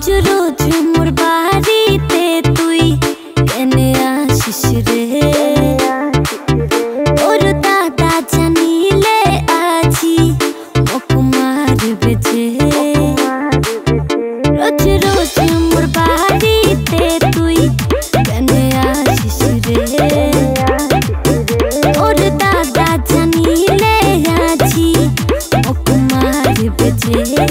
रोज रोज मोर बाड़ीते तुई केने आसिस रे और दादा जानिले आजी मोक मारबे जे रोज रोज मोर बाड़ीते तुई केने आसिस रे और दादा जानिले आजी मोक मारबे जे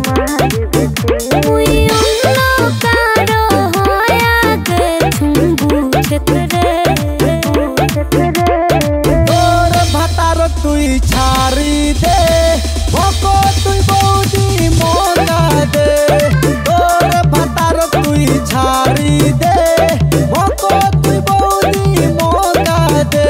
तुई छारी दे भको तुई बौदी मोना दे तोर भतार तुई छारी दे भको तुई बौदी मोना दे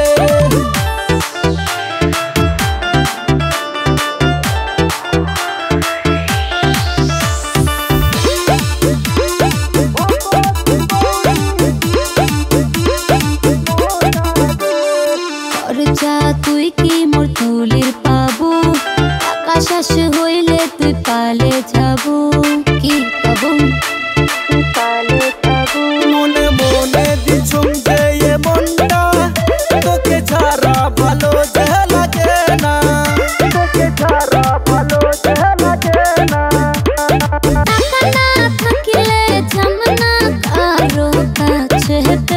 जा तुई की मोर तुलिर पाबू आकाश हইলে তুই পালে যাবো কি পাবো পালে যাবো মনে মনে দিছুম যে এ মনটা তোকে ছাড়া ভালো যে লাগে না তোকে ছাড়া ভালো যে লাগে না টাকা না থাকিলে জামনা কারো কাছেতে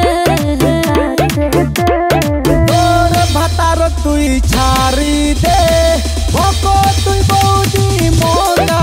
तुई छारी दे भको तुई बौदी मोना